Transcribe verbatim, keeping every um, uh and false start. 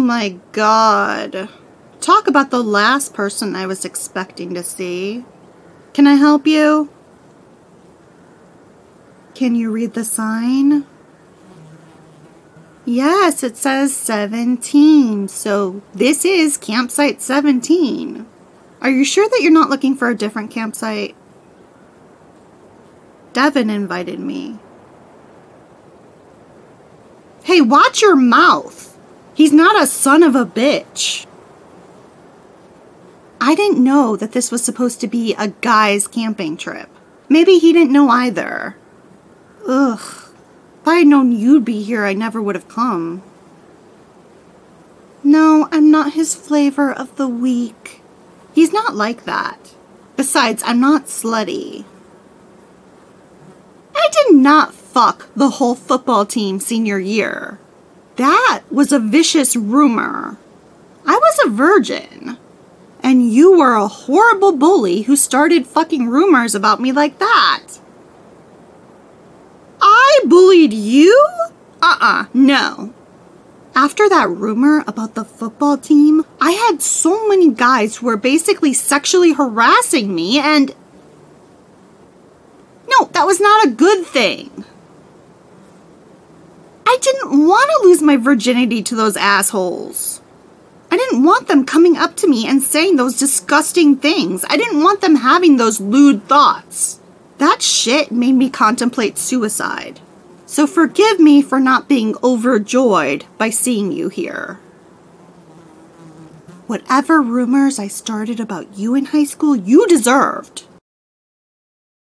my God. Talk about the last person I was expecting to see. Can I help you? Can you read the sign? Yes, it says seventeen, so this is campsite seventeen. Are you sure that you're not looking for a different campsite? Devin invited me. Hey, watch your mouth. He's not a son of a bitch. I didn't know that this was supposed to be a guy's camping trip. Maybe he didn't know either. Ugh. If I had known you'd be here, I never would have come. No, I'm not his flavor of the week. He's not like that. Besides, I'm not slutty. I did not fuck the whole football team senior year. That was a vicious rumor. I was a virgin. And you were a horrible bully who started fucking rumors about me like that. I bullied you? Uh-uh, no. After that rumor about the football team, I had so many guys who were basically sexually harassing me and... No, that was not a good thing. I didn't want to lose my virginity to those assholes. I didn't want them coming up to me and saying those disgusting things. I didn't want them having those lewd thoughts. That shit made me contemplate suicide. So forgive me for not being overjoyed by seeing you here. Whatever rumors I started about you in high school, you deserved.